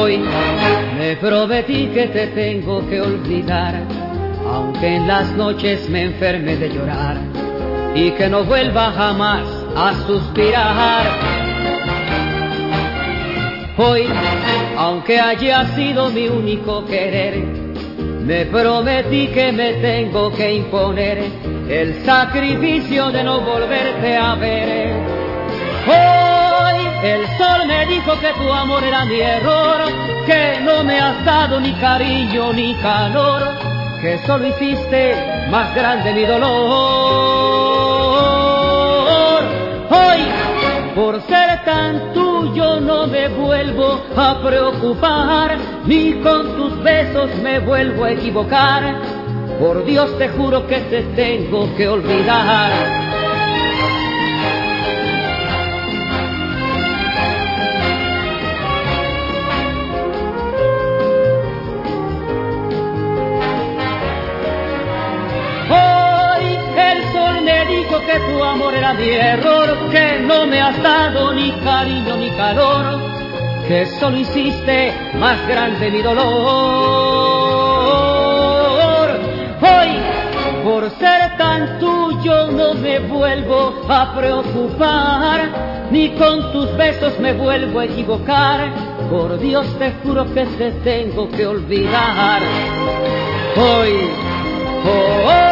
Hoy me prometí que te tengo que olvidar, aunque en las noches me enferme de llorar, y que no vuelva jamás a suspirar. Hoy, aunque haya sido mi único querer, me prometí que me tengo que imponer el sacrificio de no volverte a ver. Hoy el sol me dijo que tu amor era mi error, que no me has dado ni cariño ni calor, que solo hiciste más grande mi dolor. Hoy, por ser tan tuyo no me vuelvo a preocupar, ni con tus besos me vuelvo a equivocar. Por Dios te juro que te tengo que olvidar. Que tu amor era mi error, que no me has dado ni cariño ni calor, que solo hiciste más grande mi dolor. Hoy, por ser tan tuyo no me vuelvo a preocupar, ni con tus besos me vuelvo a equivocar. Por Dios te juro que te tengo que olvidar. Hoy, hoy